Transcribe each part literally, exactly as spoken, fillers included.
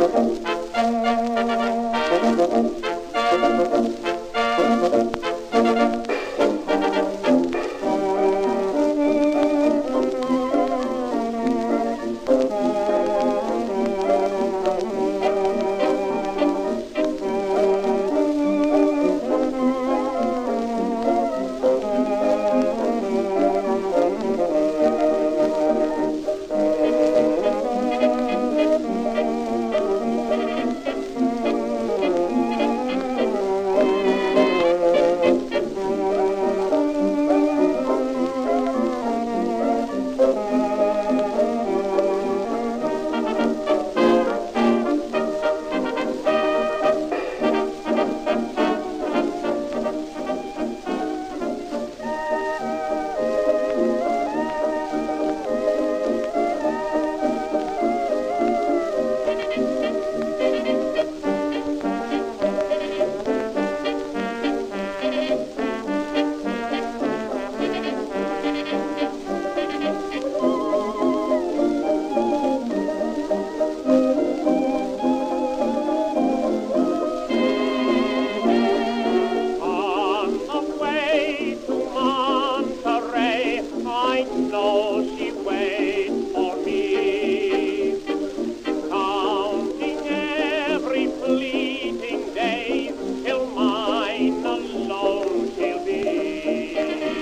I know she waits for me, counting every fleeting day till mine alone she'll be.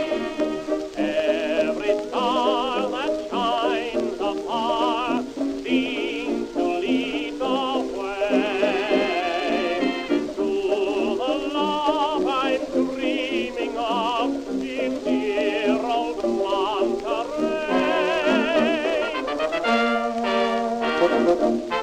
Every star that shines afar seems to lead the way to the love I'm dreaming of in dear old Monterey.